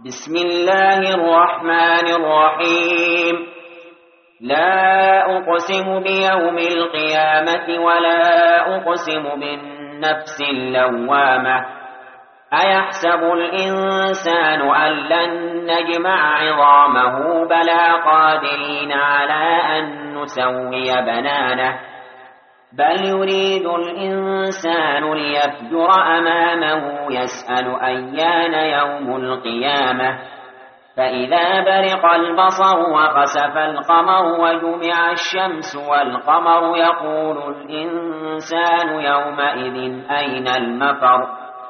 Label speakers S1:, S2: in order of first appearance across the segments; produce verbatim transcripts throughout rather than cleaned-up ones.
S1: بسم الله الرحمن الرحيم لا أقسم بيوم القيامة ولا أقسم بالنفس اللوامة أيحسب الإنسان أن لن نجمع عظامه بلى قادرين على أن نسوي بنانه بل يريد الإنسان ليفجر أمامه يسأل أيان يوم القيامة فإذا برق البصر وخسف القمر وجمع الشمس والقمر يقول الإنسان يومئذ أين المفر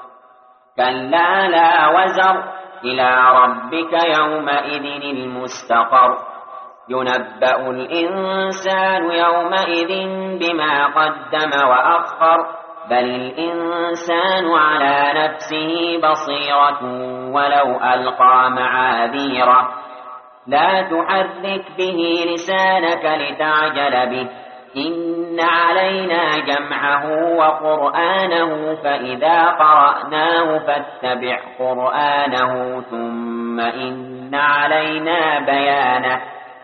S1: كلا لا وزر إلى ربك يومئذ المستقر ينبأ الإنسان يومئذ بما قدم وأخر بل الإنسان على نفسه بصيرة ولو ألقى معاذيره لا تحرك به لسانك لتعجل به إن علينا جمعه وقرآنه فإذا قرأناه فاتبع قرآنه ثم إن علينا بيانه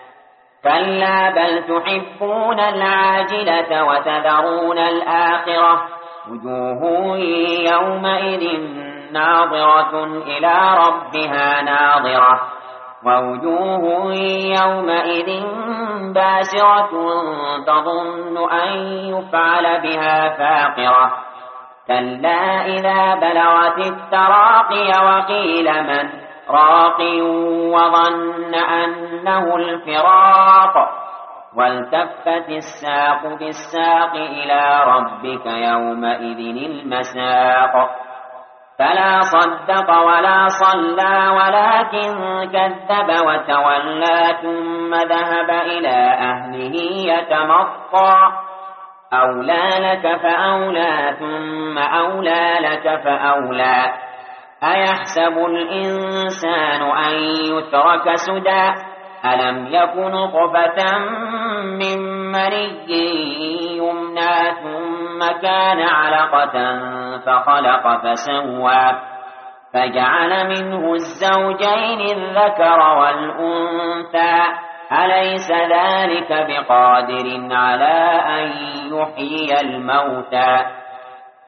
S1: كلا بل تحبون العاجلة وتذرون الآخرة وجوه يومئذ ناظرة إلى ربها ناظرة ووجوه يومئذ باسرة تظن أن يفعل بها فاقرة كلا إذا بلغت التراقي وقيل من راق وظن أنه الفراق والتفت الساق بالساق إلى ربك يومئذ المساق فلا صدق ولا صلى ولكن كذب وتولى ثم ذهب إلى أهله يتمطى أولى لك فأولى ثم أولى لك فأولى أيحسب الإنسان أن يترك سدى ألم يكن نطفة من مني يمنى ثم كان علقة فخلق فسوى فجعل منه الزوجين الذكر والأنثى أليس ذلك بقادر على أن يحيي الموتى